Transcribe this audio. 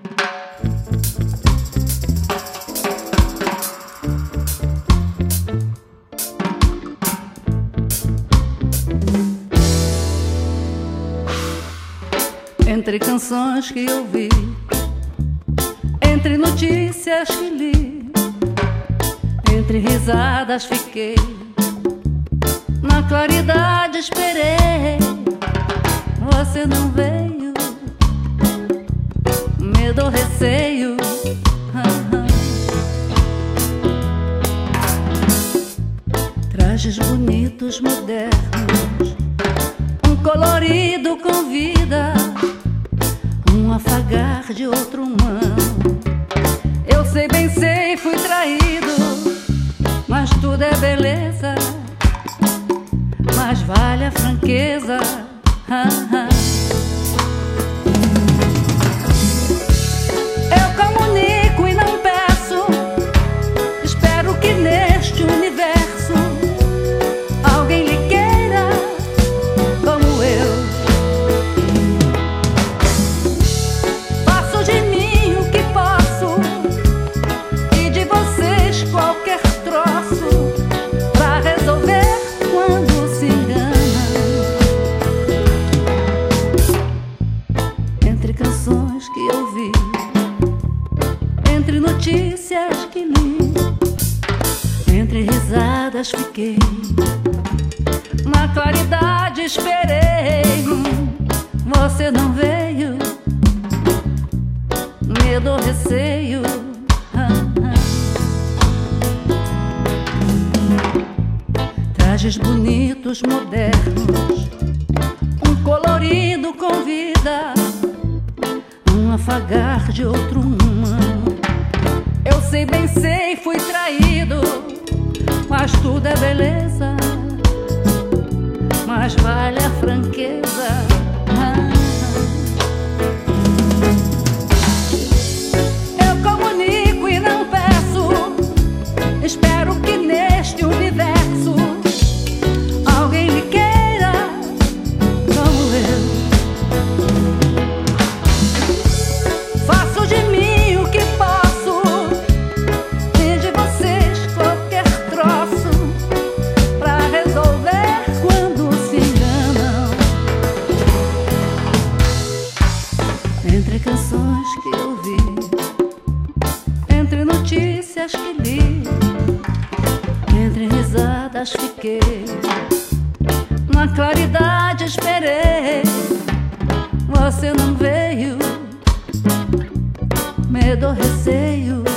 Entre canções que ouvi, entre notícias que li, entre risadas fiquei, na claridade esperei. Você não veio, medo ou receio. Trajes bonitos, modernos, um colorido convida, um afagar de outro humano. Eu sei, bem sei, fui traído, mas tudo é beleza, mas vale a franqueza. Eu comunico e não peço, espero que neste universo alguém lhe queira como eu. Faço de mim o que posso e de vocês qualquer troço pra resolver quando se engana. Entre canções que ouvi, entre notícias que li, entre risadas fiquei, na claridade esperei. Você não veio, medo ou receio. Trajes bonitos, modernos, um colorido convida, um afagar de outro humano. Eu sei, bem sei, fui traído, mas tudo é beleza, mas vale a franqueza. Eu comunico e não peço, espero que neste universo alguém lhe queira como eu. Faço de mim o que posso e de vocês qualquer troço pra resolver quando se enganam. Entre canções que ouvi, entre notícias que li, entre risadas fiquei, na claridade esperei. Você não veio, medo ou receio.